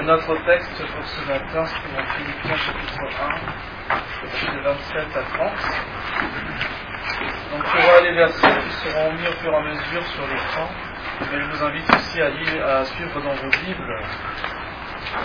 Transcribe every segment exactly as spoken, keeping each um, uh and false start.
Notre texte pour ce matin se trouve en Philippiens chapitre un, versets vingt-sept à trente. Donc il y aura les versets qui seront mis au fur et à mesure sur l'écran, mais je vous invite aussi à, lire, à suivre dans vos Bibles euh,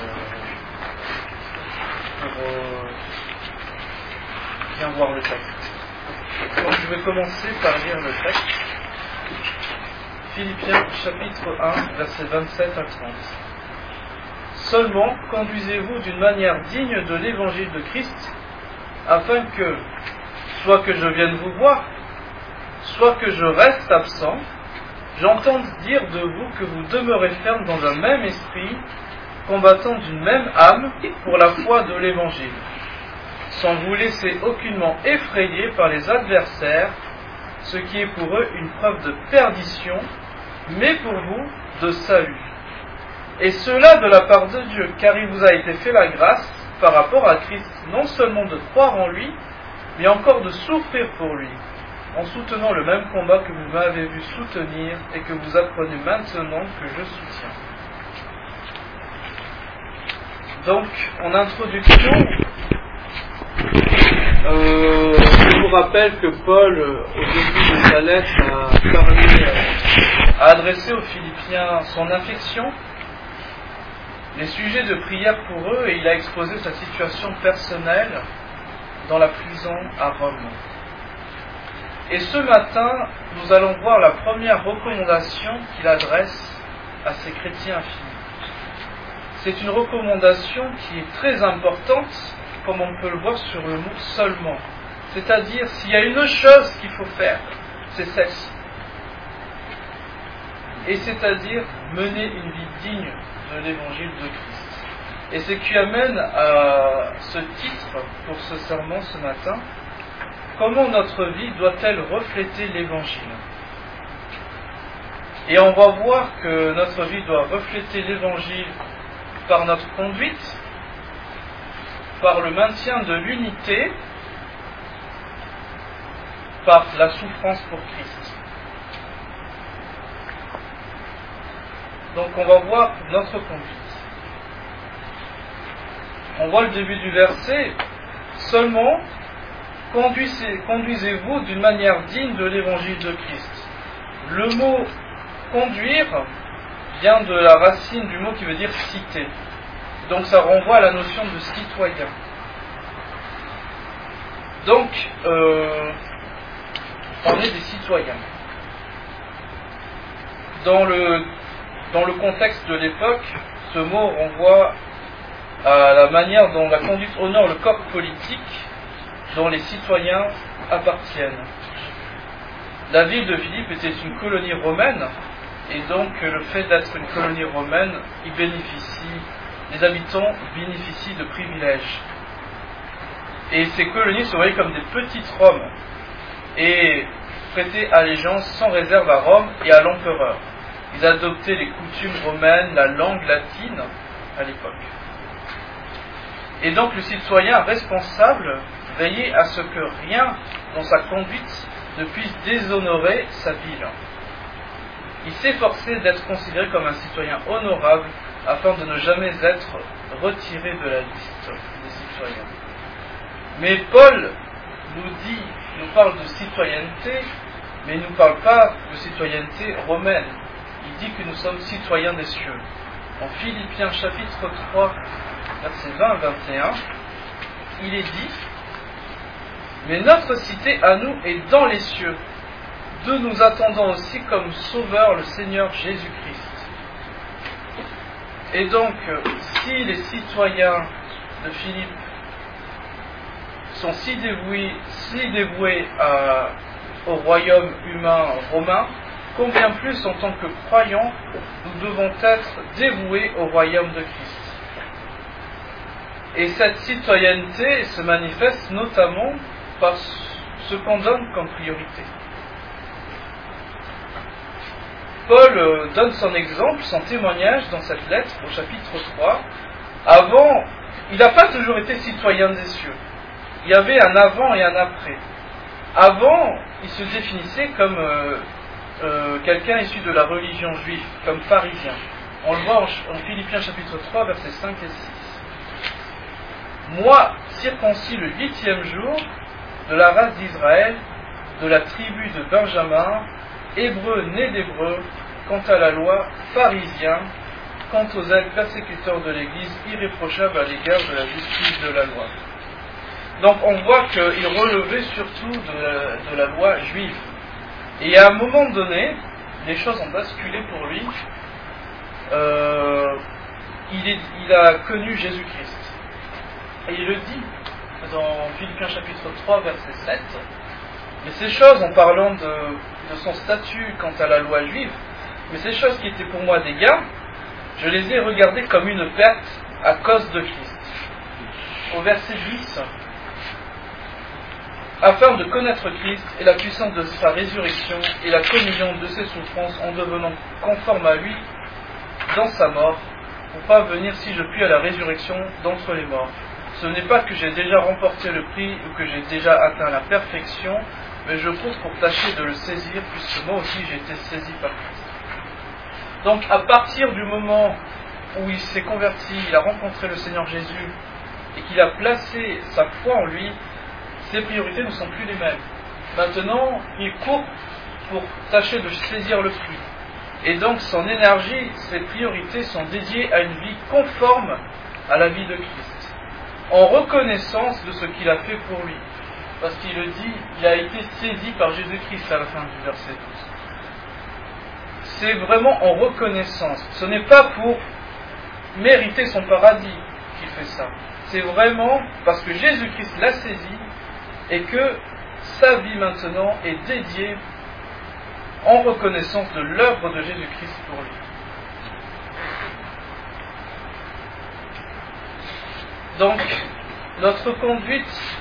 pour euh, bien voir le texte. Donc je vais commencer par lire le texte. Philippiens chapitre un, versets vingt-sept à trente. Seulement, conduisez-vous d'une manière digne de l'évangile de Christ, afin que, soit que je vienne vous voir, soit que je reste absent, j'entende dire de vous que vous demeurez ferme dans un même esprit, combattant d'une même âme pour la foi de l'évangile, sans vous laisser aucunement effrayer par les adversaires, ce qui est pour eux une preuve de perdition, mais pour vous de salut. Et cela de la part de Dieu, car il vous a été fait la grâce, par rapport à Christ, non seulement de croire en lui, mais encore de souffrir pour lui, en soutenant le même combat que vous m'avez vu soutenir et que vous apprenez maintenant que je soutiens. Donc, en introduction, euh, je vous rappelle que Paul, au début de sa lettre, a parlé, a adressé aux Philippiens son affection, les sujets de prière pour eux, et il a exposé sa situation personnelle dans la prison à Rome. Et ce matin, nous allons voir la première recommandation qu'il adresse à ces chrétiens Philippe. C'est une recommandation qui est très importante, comme on peut le voir sur le mot seulement. C'est-à-dire, s'il y a une chose qu'il faut faire, c'est celle-ci. Et c'est-à-dire mener une vie digne de l'évangile de Christ. Et ce qui amène à ce titre pour ce sermon ce matin: comment notre vie doit-elle refléter l'évangile? Et on va voir que notre vie doit refléter l'évangile par notre conduite, par le maintien de l'unité, par la souffrance pour Christ. Donc on va voir notre conduite. On voit le début du verset: seulement conduisez, conduisez-vous d'une manière digne de l'évangile de Christ. Le mot conduire vient de la racine du mot qui veut dire citer. Donc ça renvoie à la notion de citoyen. Donc euh, on est des citoyens. Dans le Dans le contexte de l'époque, ce mot renvoie à la manière dont la conduite honore le corps politique dont les citoyens appartiennent. La ville de Philippe était une colonie romaine, et donc le fait d'être une colonie romaine, y bénéficie, les habitants bénéficient de privilèges. Et ces colonies se voyaient comme des petites Roms, et prêtaient allégeance sans réserve à Rome et à l'empereur. Ils adoptaient les coutumes romaines, la langue latine à l'époque. Et donc le citoyen responsable veillait à ce que rien dans sa conduite ne puisse déshonorer sa ville. Il s'efforçait d'être considéré comme un citoyen honorable afin de ne jamais être retiré de la liste des citoyens. Mais Paul nous dit, nous parle de citoyenneté, mais il ne nous parle pas de citoyenneté romaine. Il dit que nous sommes citoyens des cieux. En Philippiens chapitre trois, versets vingt à vingt et un, il est dit: mais notre cité à nous est dans les cieux, d'où nous attendons aussi comme sauveur le Seigneur Jésus-Christ. Et donc, si les citoyens de Philippe sont si dévoués, si dévoués à, au royaume humain romain, combien plus en tant que croyants, nous devons être dévoués au royaume de Christ. Et cette citoyenneté se manifeste notamment par ce qu'on donne comme priorité. Paul donne son exemple, son témoignage dans cette lettre au chapitre trois. Avant, il n'a pas toujours été citoyen des cieux. Il y avait un avant et un après. Avant, il se définissait comme euh, euh, quelqu'un issu de la religion juive, comme pharisien. On le voit en, en Philippiens chapitre trois, versets cinq et six. Moi, circoncis le huitième jour, de la race d'Israël, de la tribu de Benjamin, hébreu né d'hébreu, quant à la loi, pharisien, quant aux ailes persécuteurs de l'Église, irréprochable à l'égard de la justice de la loi. Donc on voit qu'il relevait surtout de la, de la loi juive. Et à un moment donné, les choses ont basculé pour lui. Euh, il, est, il a connu Jésus-Christ. Et il le dit dans Philippiens chapitre trois, verset sept. Mais ces choses, en parlant de, de son statut quant à la loi juive, mais ces choses qui étaient pour moi des gains, je les ai regardées comme une perte à cause de Christ. Au verset dix, afin de connaître Christ et la puissance de sa résurrection et la communion de ses souffrances en devenant conforme à lui dans sa mort, pour parvenir si je puis à la résurrection d'entre les morts. Ce n'est pas que j'ai déjà remporté le prix ou que j'ai déjà atteint la perfection, mais je cours pour tâcher de le saisir, puisque moi aussi j'ai été saisi par Christ. Donc à partir du moment où il s'est converti, il a rencontré le Seigneur Jésus, et qu'il a placé sa foi en lui, ses priorités ne sont plus les mêmes. Maintenant, il court pour tâcher de saisir le prix. Et donc son énergie, ses priorités sont dédiées à une vie conforme à la vie de Christ, en reconnaissance de ce qu'il a fait pour lui. Parce qu'il le dit, il a été saisi par Jésus-Christ à la fin du verset douze. C'est vraiment en reconnaissance. Ce n'est pas pour mériter son paradis qu'il fait ça. C'est vraiment parce que Jésus-Christ l'a saisi et que sa vie maintenant est dédiée en reconnaissance de l'œuvre de Jésus-Christ pour lui. Donc, notre conduite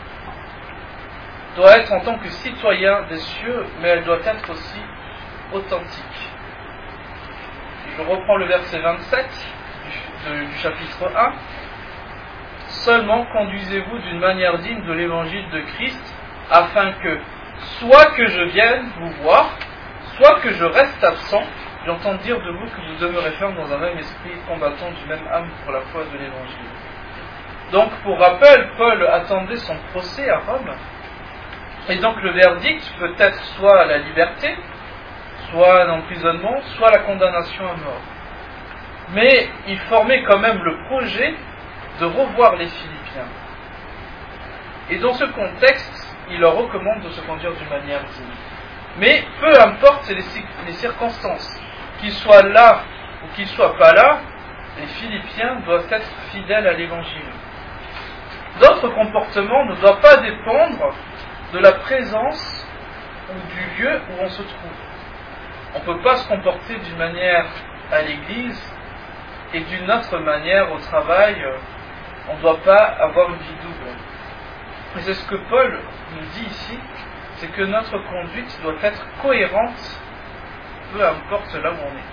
doit être en tant que citoyen des cieux, mais elle doit être aussi authentique. Je reprends le verset vingt-sept du, du chapitre un. Seulement conduisez-vous d'une manière digne de l'évangile de Christ, afin que, soit que je vienne vous voir, soit que je reste absent, j'entends dire de vous que vous demeurez ferme dans un même esprit, combattant du même âme pour la foi de l'évangile. Donc, pour rappel, Paul attendait son procès à Rome, et donc le verdict peut être soit la liberté, soit l'emprisonnement, soit la condamnation à mort. Mais il formait quand même le projet de revoir les Philippiens. Et dans ce contexte, il leur recommande de se conduire d'une manière digne. Mais peu importe les, les circonstances, qu'ils soient là ou qu'ils ne soient pas là, les Philippiens doivent être fidèles à l'Évangile. Notre comportement ne doit pas dépendre de la présence ou du lieu où on se trouve. On ne peut pas se comporter d'une manière à l'église et d'une autre manière au travail. On ne doit pas avoir une vie double. Et c'est ce que Paul nous dit ici, c'est que notre conduite doit être cohérente, peu importe là où on est.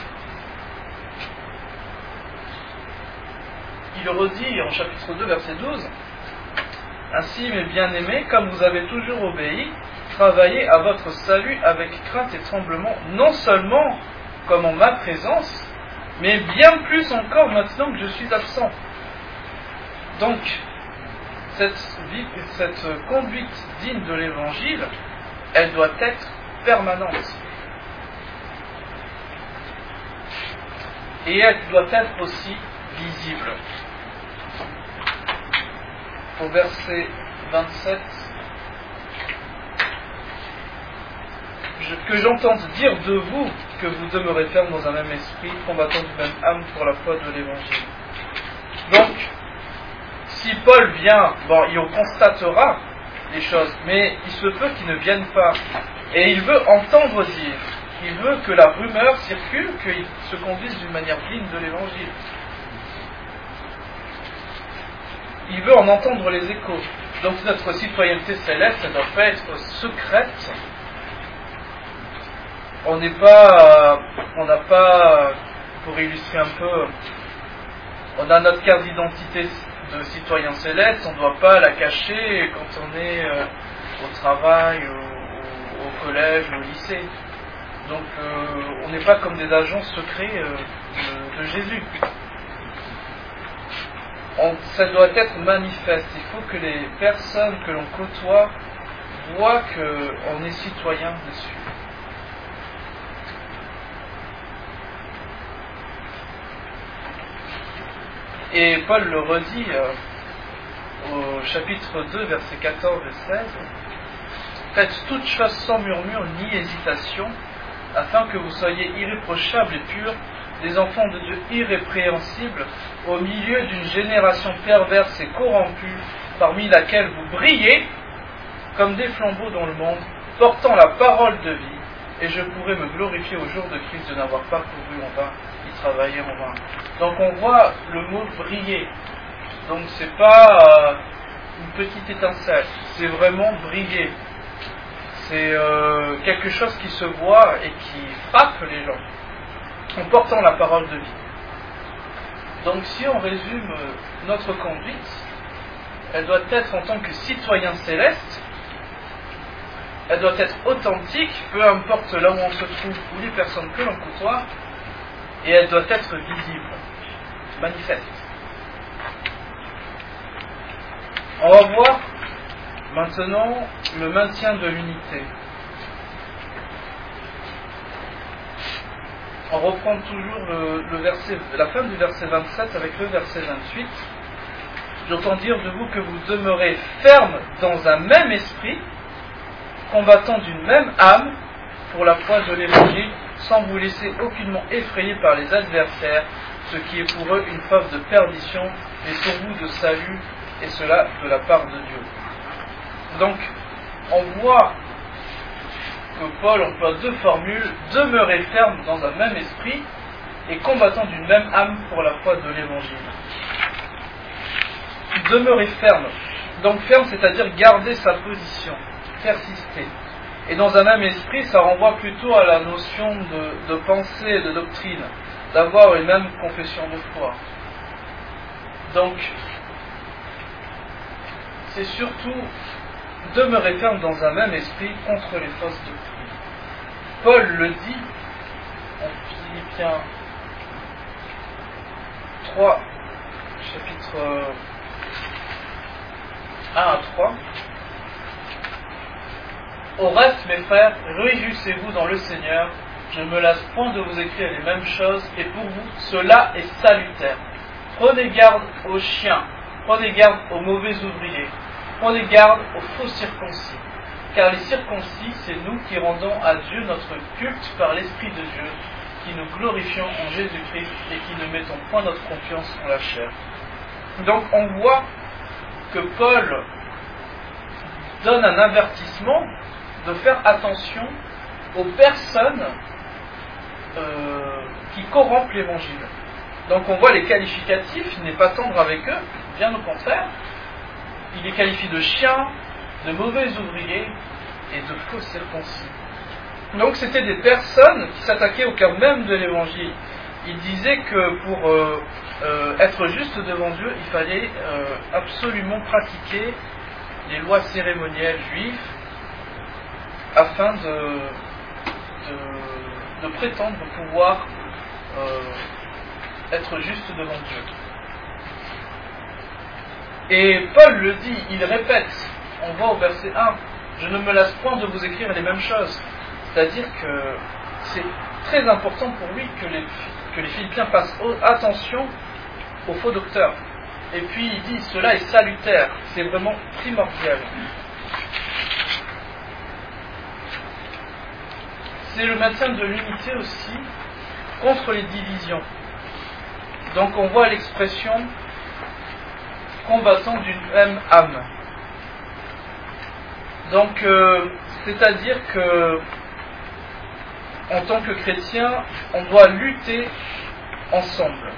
Il redit en chapitre deux, verset douze, « Ainsi, mes bien-aimés, comme vous avez toujours obéi, travaillez à votre salut avec crainte et tremblement, non seulement comme en ma présence, mais bien plus encore maintenant que je suis absent. » Donc, cette, vie, cette conduite digne de l'Évangile, elle doit être permanente. Et elle doit être aussi visible. Au verset vingt-sept, je, que j'entende dire de vous que vous demeurez ferme dans un même esprit, combattant du même âme pour la foi de l'Évangile. Donc, si Paul vient, bon, il constatera les choses, mais il se peut qu'il ne vienne pas. Et il veut entendre dire, il veut que la rumeur circule, qu'il se conduise d'une manière digne de l'Évangile. Il veut en entendre les échos. Donc notre citoyenneté céleste, elle ne doit pas être secrète. On n'est pas, on n'a pas, pour illustrer un peu, on a notre carte d'identité de citoyen céleste, on ne doit pas la cacher quand on est euh, au travail, au, au collège, au lycée. Donc euh, on n'est pas comme des agents secrets euh, de, de Jésus. On, ça doit être manifeste. Il faut que les personnes que l'on côtoie voient qu'on est citoyen dessus. Et Paul le redit euh, au chapitre deux, versets quatorze et seize. Faites toutes choses sans murmure ni hésitation, afin que vous soyez irréprochables et purs, des enfants de Dieu irrépréhensibles, au milieu d'une génération perverse et corrompue, parmi laquelle vous brillez comme des flambeaux dans le monde, portant la parole de vie, et je pourrais me glorifier au jour de Christ de n'avoir pas couru en vain, ni travaillé en vain. Donc on voit le mot briller. Donc c'est pas euh, une petite étincelle, c'est vraiment briller. C'est euh, quelque chose qui se voit et qui frappe les gens, en portant la parole de vie. Donc si on résume notre conduite, elle doit être en tant que citoyen céleste, elle doit être authentique, peu importe là où on se trouve ou les personnes que l'on côtoie, et elle doit être visible, manifeste. On va voir maintenant le maintien de l'unité. On reprend toujours le, le verset, la fin du verset vingt-sept avec le verset vingt-huit. J'entends dire de vous que vous demeurez fermes dans un même esprit, combattant d'une même âme pour la foi de l'Évangile, sans vous laisser aucunement effrayer par les adversaires, ce qui est pour eux une preuve de perdition, mais pour vous de salut, et cela de la part de Dieu. Donc, on voit que Paul emploie deux formules: demeurer ferme dans un même esprit et combattant d'une même âme pour la foi de l'Évangile. Demeurer ferme. Donc ferme, c'est-à-dire garder sa position, persister. Et dans un même esprit, ça renvoie plutôt à la notion de, de pensée et de doctrine, d'avoir une même confession de foi. Donc, c'est surtout demeurer ferme dans un même esprit contre les fausses doctrines. Paul le dit en Philippiens trois, chapitre un à trois. Au reste, mes frères, réjouissez-vous dans le Seigneur. Je ne me lasse point de vous écrire les mêmes choses, et pour vous, cela est salutaire. Prenez garde aux chiens, prenez garde aux mauvais ouvriers, prenez garde aux faux circoncis. Car les circoncis, c'est nous qui rendons à Dieu notre culte par l'Esprit de Dieu, qui nous glorifions en Jésus-Christ et qui ne mettons point notre confiance en la chair. Donc on voit que Paul donne un avertissement de faire attention aux personnes euh, qui corrompent l'évangile. Donc on voit les qualificatifs, il n'est pas tendre avec eux, bien au contraire. Il les qualifie de chiens, de mauvais ouvriers et de faux circoncis. Donc c'était des personnes qui s'attaquaient au cœur même de l'évangile. Il disait que pour euh, euh, être juste devant Dieu, il fallait euh, absolument pratiquer les lois cérémonielles juives afin de, de, de prétendre pouvoir euh, être juste devant Dieu. Et Paul le dit, il répète, on voit au verset un, je ne me lasse point de vous écrire les mêmes choses. C'est-à-dire que c'est très important pour lui que les, que les Philippiens fassent attention aux faux docteurs. Et puis il dit, cela est salutaire, c'est vraiment primordial. C'est le maintien de l'unité aussi contre les divisions. Donc on voit l'expression combattant d'une même âme. Donc euh, c'est-à-dire que en tant que chrétien, on doit lutter ensemble.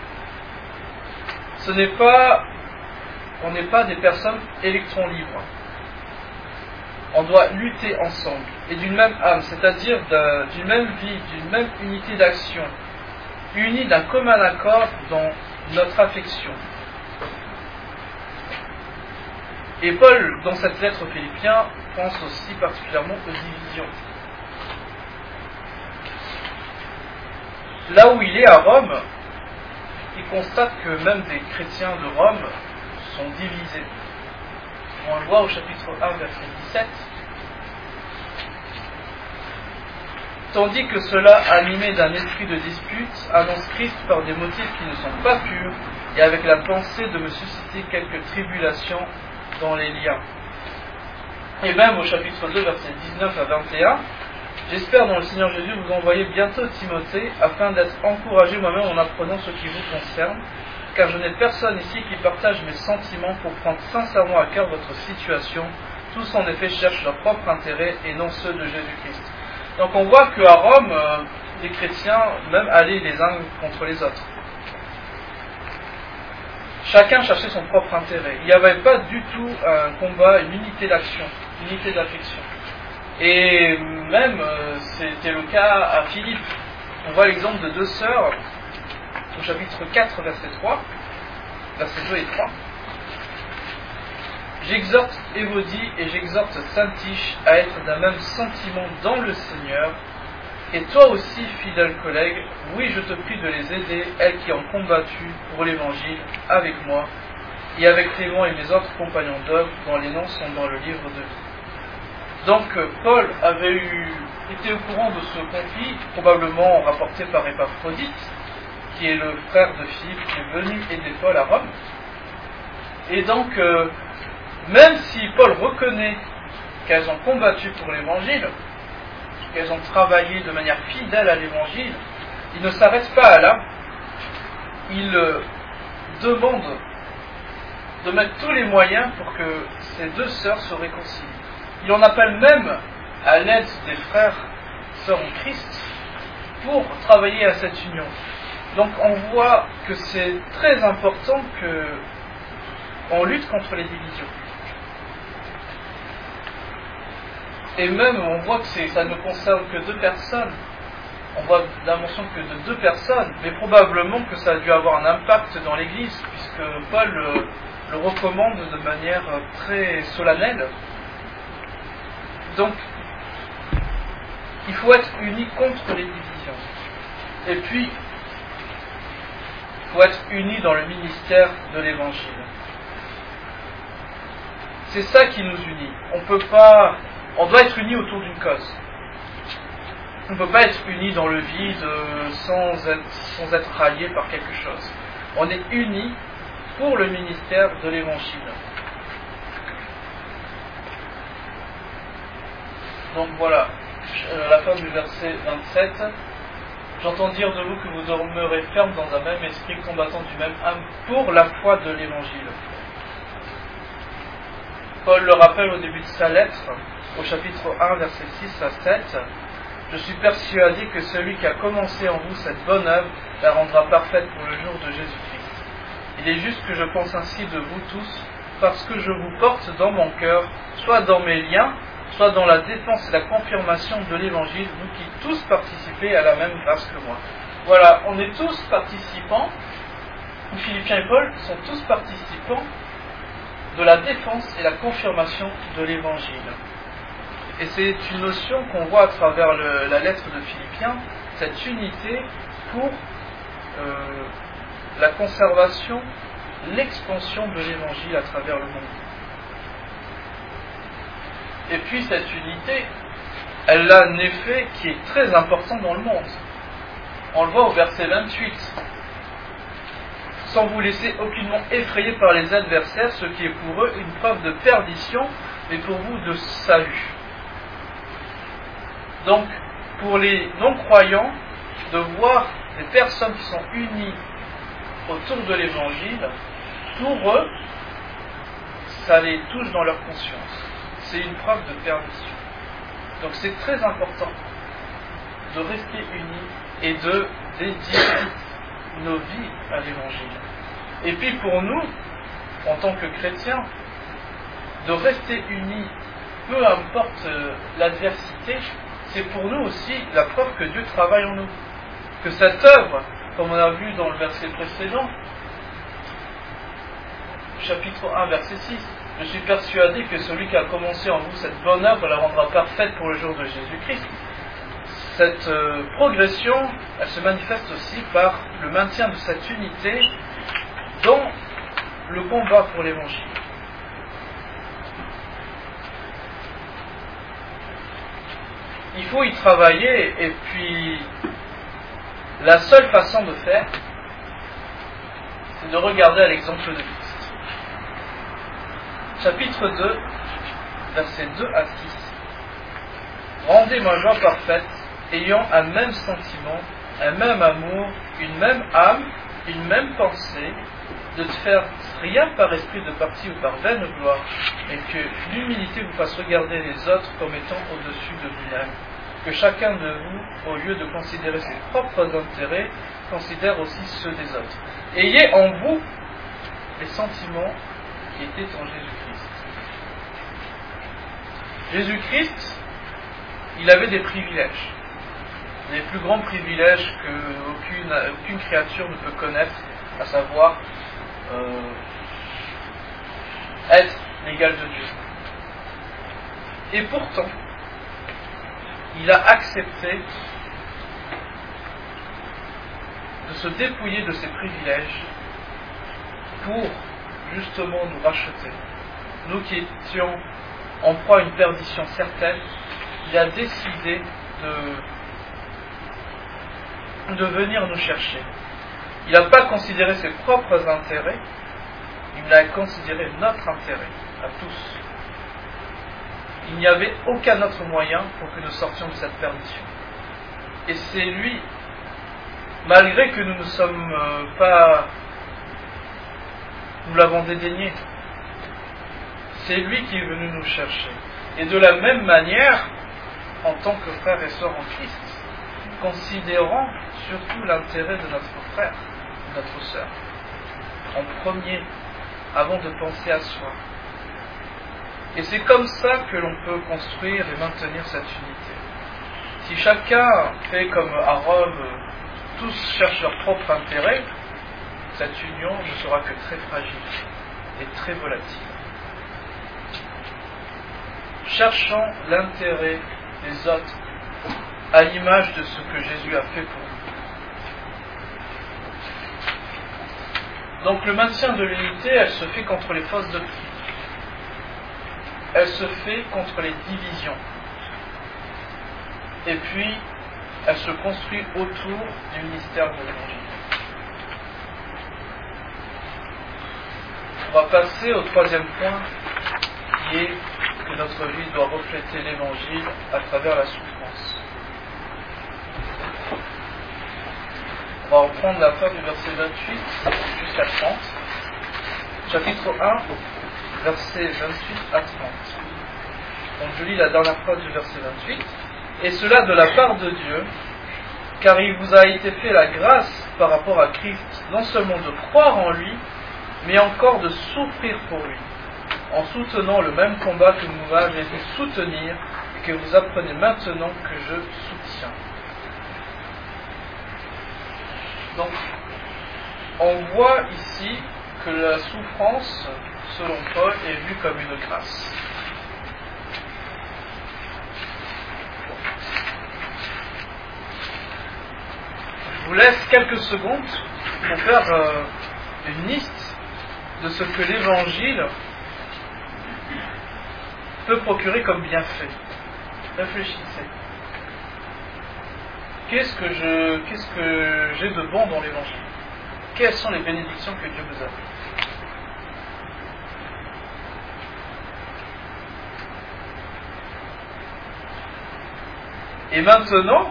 Ce n'est pas, on n'est pas des personnes électrons libres. On doit lutter ensemble et d'une même âme, c'est-à-dire d'une même vie, d'une même unité d'action, unis d'un commun accord dans notre affection. Et Paul, dans cette lettre aux Philippiens, pense aussi particulièrement aux divisions. là où il est à Rome, il constate que même des chrétiens de Rome sont divisés. On le voit au chapitre un, verset dix-sept. Tandis que ceux-là, animés d'un esprit de dispute, annoncent Christ par des motifs qui ne sont pas purs, et avec la pensée de me susciter quelques tribulations dans les liens. Et même au chapitre deux, versets dix-neuf à vingt et un, j'espère dans le Seigneur Jésus vous envoyer bientôt Timothée, afin d'être encouragé moi-même en apprenant ce qui vous concerne, car je n'ai personne ici qui partage mes sentiments pour prendre sincèrement à cœur votre situation. Tous en effet cherchent leur propre intérêt et non ceux de Jésus-Christ. Donc on voit qu'à Rome, euh, les chrétiens même allaient les uns contre les autres. Chacun cherchait son propre intérêt. Il n'y avait pas du tout un combat, une unité d'action, une unité d'affection. Et même, euh, c'était le cas à Philippe. On voit l'exemple de deux sœurs au chapitre quatre, verset trois, versets deux et trois. J'exhorte Évodie et j'exhorte Syntyche à être d'un même sentiment dans le Seigneur. Et toi aussi, fidèle collègue, oui, je te prie de les aider, elles qui ont combattu pour l'Évangile avec moi, et avec Clément et mes autres compagnons d'œuvre, dont les noms sont dans le livre de vie. Donc, Paul avait eu, été au courant de ce conflit, probablement rapporté par Épaphrodite, qui est le frère de Philippe, qui est venu aider Paul à Rome. Et donc, euh, même si Paul reconnaît qu'elles ont combattu pour l'Évangile, qu'elles ont travaillé de manière fidèle à l'Évangile, il ne s'arrête pas à là. Il euh, demande de mettre tous les moyens pour que ces deux sœurs se réconcilient. Il en appelle même à l'aide des frères, sœurs en Christ, pour travailler à cette union. Donc on voit que c'est très important qu'on lutte contre les divisions. Et même, on voit que c'est, ça ne concerne que deux personnes. On voit la mention que de deux personnes, mais probablement que ça a dû avoir un impact dans l'Église, puisque Paul le, le recommande de manière très solennelle. Donc, il faut être unis contre les divisions. Et puis, il faut être unis dans le ministère de l'Évangile. C'est ça qui nous unit. On peut pas... On doit être unis autour d'une cause. On ne peut pas être unis dans le vide sans être, sans être ralliés par quelque chose. On est unis pour le ministère de l'Évangile. Donc voilà, à la fin du verset vingt-sept, j'entends dire de vous que vous demeurez fermes dans un même esprit, combattant du même âme pour la foi de l'Évangile. Paul le rappelle au début de sa lettre, au chapitre un, versets six à sept, « Je suis persuadé que celui qui a commencé en vous cette bonne œuvre la rendra parfaite pour le jour de Jésus-Christ. Il est juste que je pense ainsi de vous tous, parce que je vous porte dans mon cœur, soit dans mes liens, soit dans la défense et la confirmation de l'Évangile, vous qui tous participez à la même grâce que moi. » Voilà, on est tous participants, Philippiens et Paul sont tous participants de la défense et la confirmation de l'Évangile. Et c'est une notion qu'on voit à travers le, la lettre de Philippiens, cette unité pour euh, la conservation, l'expansion de l'Évangile à travers le monde. Et puis cette unité, elle a un effet qui est très important dans le monde. On le voit au verset vingt-huit. Sans vous laisser aucunement effrayer par les adversaires, ce qui est pour eux une preuve de perdition, mais pour vous de salut. Donc, pour les non-croyants, de voir des personnes qui sont unies autour de l'Évangile, pour eux, ça les touche dans leur conscience. C'est une preuve de perdition. Donc c'est très important de rester unis et de dédier nos vies à l'Évangile. Et puis pour nous, en tant que chrétiens, de rester unis, peu importe l'adversité, c'est pour nous aussi la preuve que Dieu travaille en nous. Que cette œuvre, comme on a vu dans le verset précédent, chapitre un, verset six, « Je suis persuadé que celui qui a commencé en vous cette bonne œuvre la rendra parfaite pour le jour de Jésus-Christ. » cette euh, progression, elle se manifeste aussi par le maintien de cette unité dans le combat pour l'évangile. Il faut y travailler, et puis la seule façon de faire, c'est de regarder à l'exemple de Christ. Chapitre deux, versets deux à six. Rendez ma joie parfaite, ayant un même sentiment, un même amour, une même âme, une même pensée, de ne faire rien par esprit de parti ou par vaine gloire, mais que l'humilité vous fasse regarder les autres comme étant au-dessus de vous-même. Que chacun de vous, au lieu de considérer ses propres intérêts, considère aussi ceux des autres. Ayez en vous les sentiments qui étaient en Jésus-Christ. Jésus-Christ, il avait des privilèges. Les plus grands privilèges qu'aucune aucune créature ne peut connaître, à savoir euh, être l'égal de Dieu. Et pourtant, il a accepté de se dépouiller de ses privilèges pour justement nous racheter. Nous qui étions en proie à une perdition certaine, il a décidé de, de venir nous chercher. Il n'a pas considéré ses propres intérêts, il a considéré notre intérêt à tous. Il n'y avait aucun autre moyen pour que nous sortions de cette perdition. Et c'est lui, malgré que nous ne sommes euh, pas, nous l'avons dédaigné, c'est lui qui est venu nous chercher. Et de la même manière, en tant que frères et sœurs en Christ, considérant surtout l'intérêt de notre frère, de notre sœur, en premier, avant de penser à soi. Et c'est comme ça que l'on peut construire et maintenir cette unité. Si chacun fait comme à Rome, tous cherchent leur propre intérêt, cette union ne sera que très fragile et très volatile. Cherchons l'intérêt des autres à l'image de ce que Jésus a fait pour nous. Donc le maintien de l'unité, elle se fait contre les fausses doctrines. Elle se fait contre les divisions. Et puis, elle se construit autour du mystère de l'Évangile. On va passer au troisième point, qui est que notre vie doit refléter l'Évangile à travers la souffrance. On va reprendre la fin du verset vingt-huit jusqu'à trente. Chapitre un, versets vingt-huit à trente. Donc je lis la dernière phrase du verset vingt-huit. Et cela de la part de Dieu, car il vous a été fait la grâce par rapport à Christ, non seulement de croire en lui, mais encore de souffrir pour lui, en soutenant le même combat que vous m'avez fait soutenir et que vous apprenez maintenant que je soutiens. Donc, on voit ici que la souffrance, selon Paul, est vue comme une grâce. Je vous laisse quelques secondes pour faire euh, une liste de ce que l'Évangile peut procurer comme bienfait. Réfléchissez. Qu'est-ce que je, qu'est-ce que j'ai de bon dans l'Évangile? Quelles sont les bénédictions que Dieu vous a faites? Et maintenant,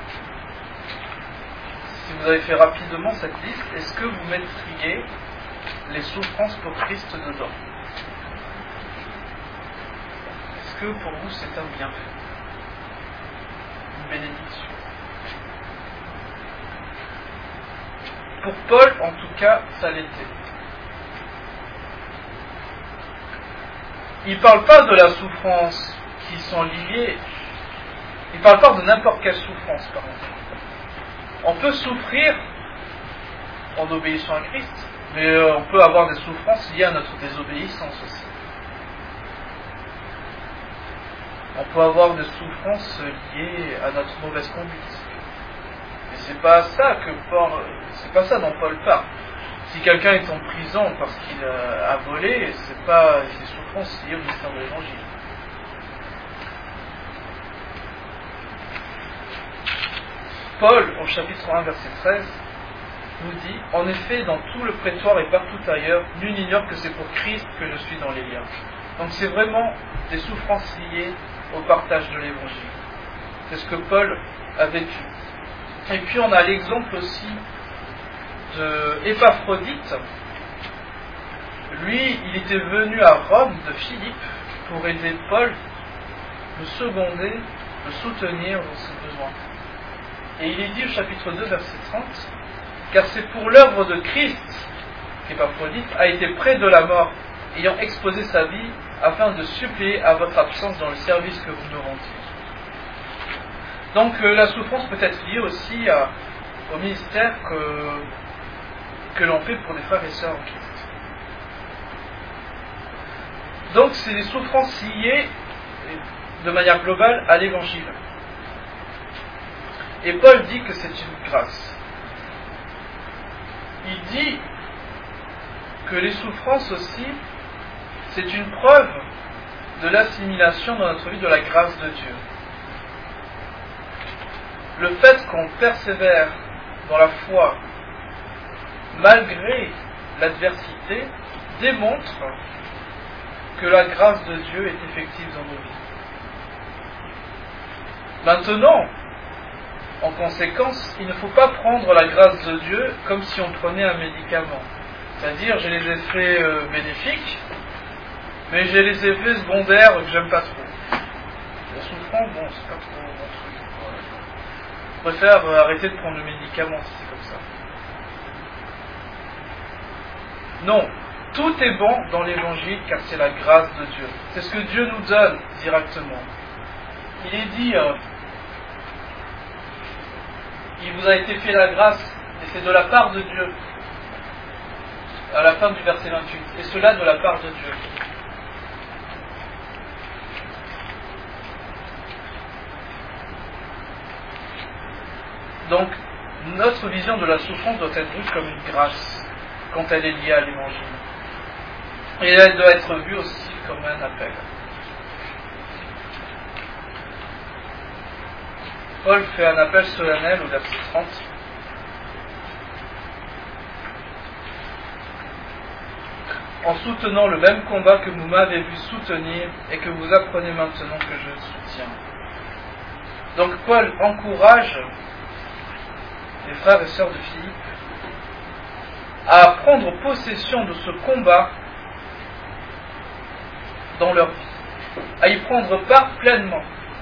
si vous avez fait rapidement cette liste, est-ce que vous mettriez les souffrances pour Christ dedans? Est-ce que pour vous c'est un bienfait? Une bénédiction? Pour Paul, en tout cas, ça l'était. Il ne parle pas de la souffrance qui sont liées, il ne parle pas de n'importe quelle souffrance, par exemple. On peut souffrir en obéissant à Christ, mais on peut avoir des souffrances liées à notre désobéissance aussi. On peut avoir des souffrances liées à notre mauvaise conduite. Mais c'est pas ça que Paul, c'est pas ça dont Paul parle. Si quelqu'un est en prison parce qu'il a, a volé, c'est pas des souffrances liées au mystère de l'Évangile. Paul, au chapitre un, verset treize, nous dit « En effet, dans tout le prétoire et partout ailleurs, nul n'ignore que c'est pour Christ que je suis dans les liens. » Donc c'est vraiment des souffrances liées au partage de l'Évangile. C'est ce que Paul a vécu. Et puis on a l'exemple aussi de Épaphrodite. Lui, il était venu à Rome de Philippe pour aider Paul, le seconder, le soutenir dans ses besoins. Et il est dit au chapitre deux, verset trente, « Car c'est pour l'œuvre de Christ qu'Épaphrodite a été près de la mort, ayant exposé sa vie afin de suppléer à votre absence dans le service que vous nous rendiez. » Donc euh, la souffrance peut être liée aussi à, au ministère que, que l'on fait pour des frères et sœurs en Christ. Donc c'est des souffrances liées de manière globale à l'Évangile. Et Paul dit que c'est une grâce. Il dit que les souffrances aussi, c'est une preuve de l'assimilation dans notre vie de la grâce de Dieu. Le fait qu'on persévère dans la foi malgré l'adversité démontre que la grâce de Dieu est effective dans nos vies. Maintenant, en conséquence, il ne faut pas prendre la grâce de Dieu comme si on prenait un médicament. C'est-à-dire, j'ai les effets euh, bénéfiques, mais j'ai les effets secondaires que j'aime pas trop. La souffrance, bon, c'est pas trop mon truc. Je préfère euh, arrêter de prendre le médicament si c'est comme ça. Non, tout est bon dans l'évangile car c'est la grâce de Dieu. C'est ce que Dieu nous donne directement. Il est dit, euh, il vous a été fait la grâce, et c'est de la part de Dieu. À la fin du verset vingt-huit. Et cela de la part de Dieu. Donc, notre vision de la souffrance doit être vue comme une grâce quand elle est liée à l'Évangile. Et elle doit être vue aussi comme un appel. Paul fait un appel solennel au verset trente. En soutenant le même combat que vous m'avez vu soutenir et que vous apprenez maintenant que je soutiens. Donc Paul encourage les frères et sœurs de Philippe à prendre possession de ce combat dans leur vie, à y prendre part pleinement.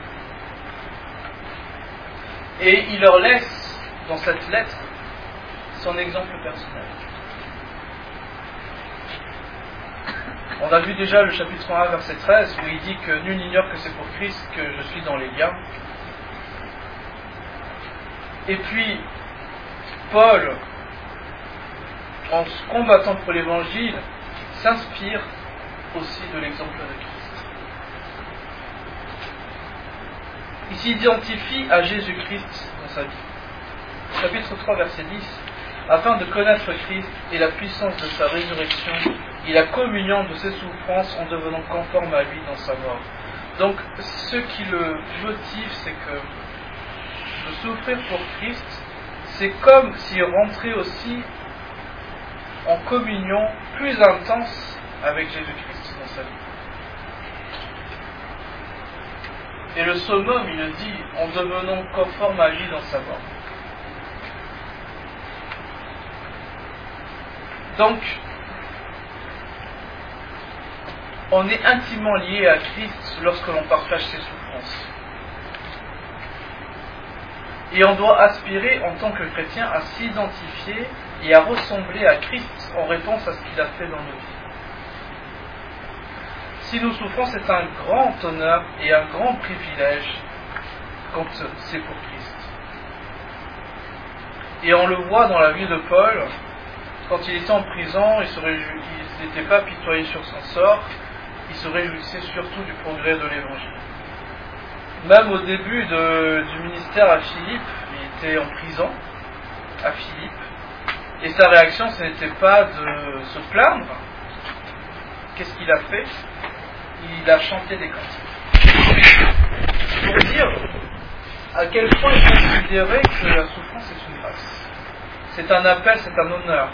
Et il leur laisse dans cette lettre son exemple personnel. On a vu déjà le chapitre un, verset treize, où il dit que nul n'ignore que c'est pour Christ que je suis dans les liens. Et puis, Paul, en se combattant pour l'évangile, s'inspire aussi de l'exemple de Christ. Il s'identifie à Jésus-Christ dans sa vie. Chapitre trois, verset dix. Afin de connaître Christ et la puissance de sa résurrection et la communion de ses souffrances en devenant conforme à lui dans sa mort. Donc, ce qui le motive, c'est que de souffrir pour Christ, c'est comme s'il rentrait aussi en communion plus intense avec Jésus-Christ dans sa vie. Et le summum, il le dit, en devenant conforme à lui dans sa mort. Donc, on est intimement lié à Christ lorsque l'on partage ses souffrances. Et on doit aspirer en tant que chrétien à s'identifier et à ressembler à Christ en réponse à ce qu'il a fait dans nos vies. Si nous souffrons, c'est un grand honneur et un grand privilège quand c'est pour Christ. Et on le voit dans la vie de Paul, quand il était en prison, il il n'était pas pitoyé sur son sort, il se réjouissait surtout du progrès de l'Évangile. même au début de, du ministère à Philippe, il était en prison à Philippe, et sa réaction ce n'était pas de se plaindre. Qu'est-ce qu'il a fait? Il a chanté des cantiques. Pour dire à quel point il considérait que la souffrance est une grâce. C'est un appel, c'est un honneur.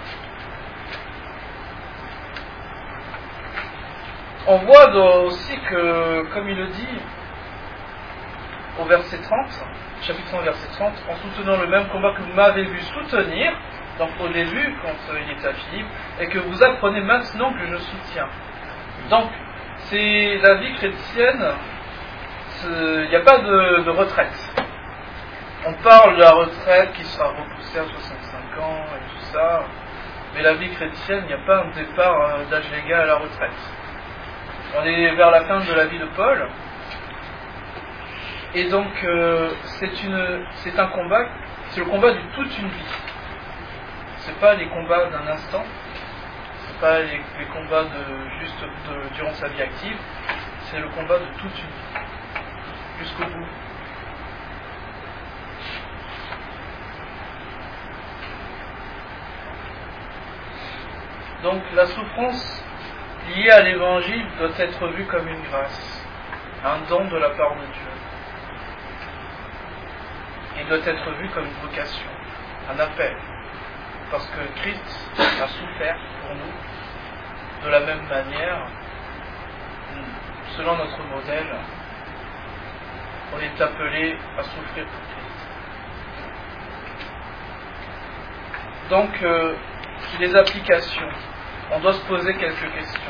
On voit aussi que, comme il le dit au verset trente, chapitre trente, verset trente, en soutenant le même combat que vous m'avez vu soutenir, donc au début, quand il était à Philippe, et que vous apprenez maintenant que je soutiens. Donc, c'est la vie chrétienne, il n'y a pas de, de retraite. On parle de la retraite qui sera repoussée à soixante-cinq ans et tout ça, mais la vie chrétienne, il n'y a pas un départ d'âge légal à la retraite. On est vers la fin de la vie de Paul, et donc euh, c'est, une, c'est un combat, c'est le combat de toute une vie. C'est pas les combats d'un instant, c'est pas les, les combats de juste de, durant sa vie active, c'est le combat de toute une vie, jusqu'au bout. Donc la souffrance liée à l'évangile doit être vue comme une grâce, un don de la part de Dieu. Il doit être vu comme une vocation, un appel, parce que Christ a souffert pour nous de la même manière, selon notre modèle, on est appelé à souffrir pour Christ. Donc, euh, les applications, on doit se poser quelques questions.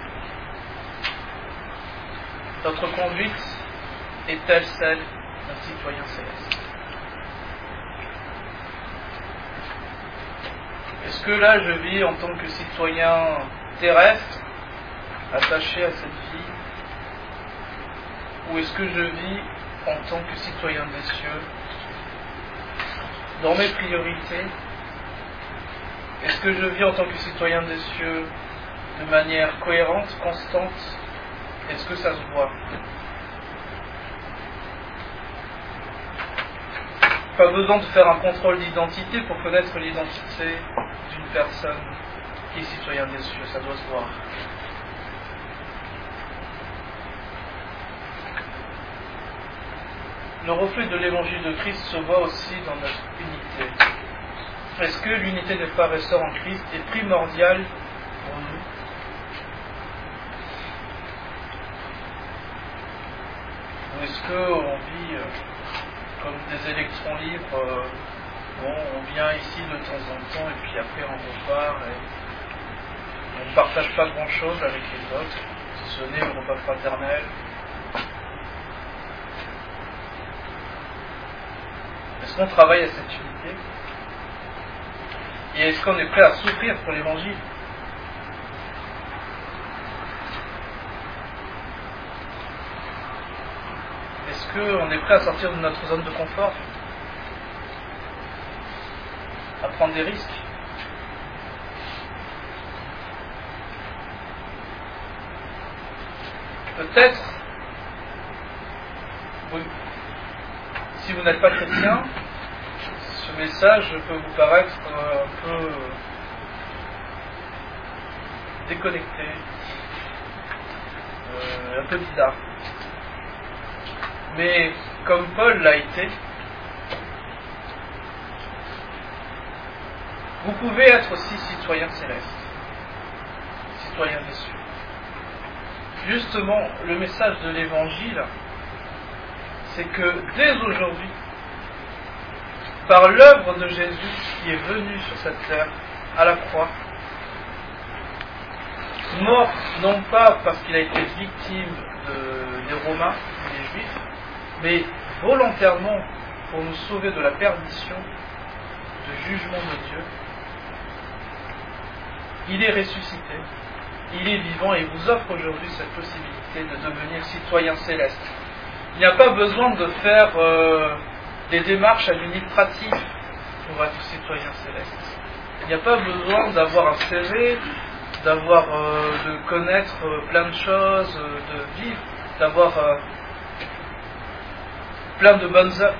Notre conduite est-elle celle d'un citoyen céleste? Est-ce que là je vis en tant que citoyen terrestre, attaché à cette vie, ou est-ce que je vis en tant que citoyen des cieux, dans mes priorités? Est-ce que je vis en tant que citoyen des cieux de manière cohérente, constante? Est-ce que ça se voit? Pas besoin de faire un contrôle d'identité pour connaître l'identité d'une personne qui est citoyen des cieux, ça doit se voir. Le reflet de l'évangile de Christ se voit aussi dans notre unité. Est-ce que l'unité des frères et sœurs en Christ est primordiale pour nous? Ou est-ce qu'on vit euh, comme des électrons libres, euh, bon, on vient ici de temps en temps et puis après on repart et on ne partage pas grand-chose avec les autres, si ce n'est le repas fraternel. Est-ce qu'on travaille à cette unité? Et est-ce qu'on est prêt à souffrir pour l'évangile? Est-ce qu'on est prêt à sortir de notre zone de confort? À prendre des risques? Peut-être, oui, si vous n'êtes pas chrétien, ce message peut vous paraître un peu déconnecté, euh, un peu bizarre. Mais comme Paul l'a été, vous pouvez être aussi citoyen céleste, citoyen des cieux. Justement, le message de l'évangile, c'est que dès aujourd'hui, par l'œuvre de Jésus qui est venu sur cette terre, à la croix, mort non pas parce qu'il a été victime de, des Romains, des Juifs, mais volontairement pour nous sauver de la perdition, du jugement de Dieu. Il est ressuscité, il est vivant et vous offre aujourd'hui cette possibilité de devenir citoyen céleste. Il n'y a pas besoin de faire euh, des démarches administratives pour être citoyen céleste. Il n'y a pas besoin d'avoir un C V, d'avoir, euh, de connaître euh, plein de choses, euh, de vivre, d'avoir euh, plein de bonnes œuvres.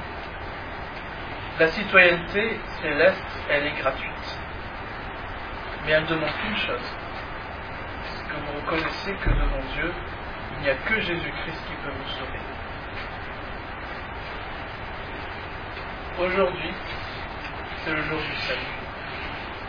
La citoyenneté céleste, elle est gratuite. Mais elle demande une chose, c'est que vous reconnaissez que devant Dieu, il n'y a que Jésus-Christ qui peut vous sauver. Aujourd'hui, c'est le jour du salut.